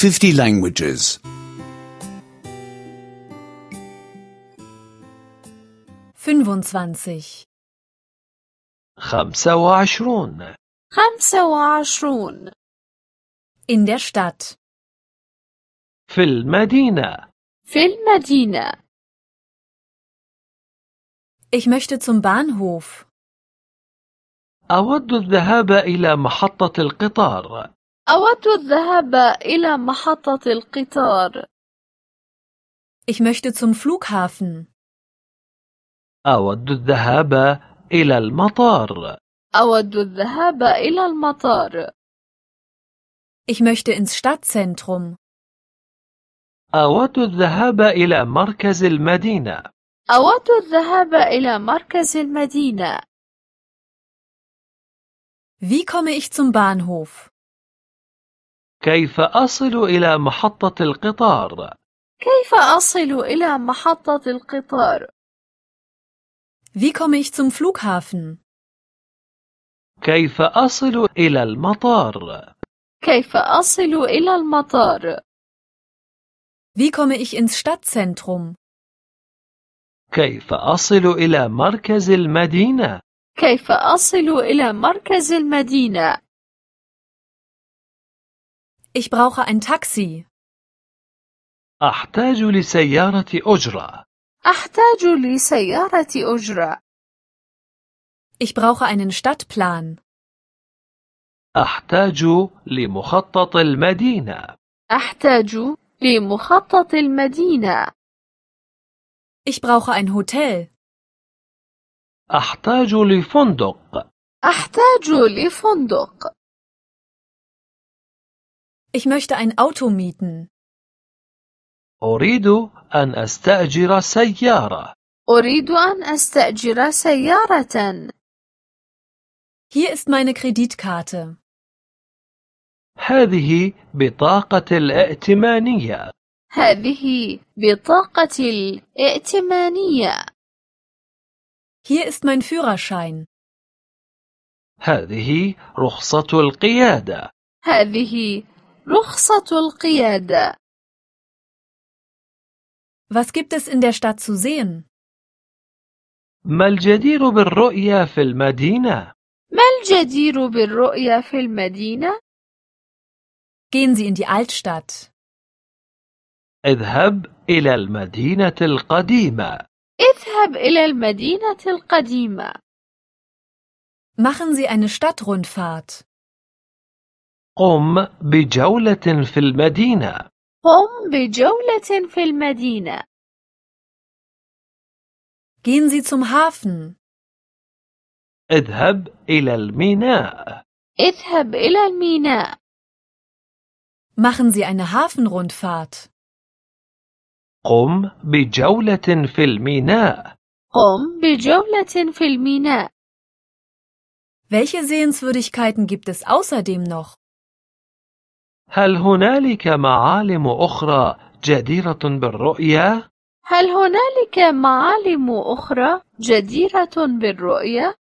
50 languages. 25. 25. 25. In der Stadt. في المدينة. في المدينة. Ich möchte zum Bahnhof. أود الذهاب إلى محطة القطار. أود الذهاب إلى محطة القطار. Ich möchte zum Flughafen. أود الذهاب إلى المطار. أود الذهاب إلى المطار. Ich möchte ins Stadtzentrum. أود الذهاب إلى مركز المدينة. أود الذهاب إلى مركز المدينة. Wie komme ich zum Bahnhof? كيف أصل إلى محطة القطار؟ كيف أصل إلى محطة القطار؟ Wie komme ich zum Flughafen? كيف أصل إلى المطار؟ كيف أصل إلى المطار؟ Wie komme ich ins Stadtzentrum? كيف أصل إلى مركز المدينة؟ كيف أصل إلى مركز المدينة؟ Ich brauche ein Taxi. أحتاج لسيارة أجرة. أحتاج لسيارة أجرة. Ich brauche einen Stadtplan. أحتاج لمخطط المدينة. أحتاج لمخطط المدينة. Ich brauche ein Hotel. أحتاج لفندق. أحتاج لفندق. Ich möchte ein Auto mieten. أريد أن أستأجر سيارة. أريد أن أستأجر سيارة. Hier ist meine Kreditkarte. هذه بطاقة الائتمانية. هذه بطاقة الائتمانية. Hier ist mein Führerschein. هذه رخصة القيادة. هذه رخصة القيادة. Was gibt es in der Stadt zu sehen? ما الجدير بالرؤية في المدينة؟ ما الجدير بالرؤية في المدينة؟ Gehen Sie in die Altstadt. اذهب إلى المدينة القديمة. اذهب إلى المدينة القديمة. Machen Sie eine Stadtrundfahrt. قم بجولة في المدينة. قم بجولة في المدينة. Gehen Sie zum Hafen. اذهب إلى الميناء. اذهب إلى الميناء. Machen Sie eine Hafenrundfahrt. قم بجولة في الميناء. قم بجولة في الميناء. Welche Sehenswürdigkeiten gibt es außerdem noch? هل هنالك معالم أخرى جديرة بالرؤية؟ هل هنالك معالم أخرى جديرة بالرؤية؟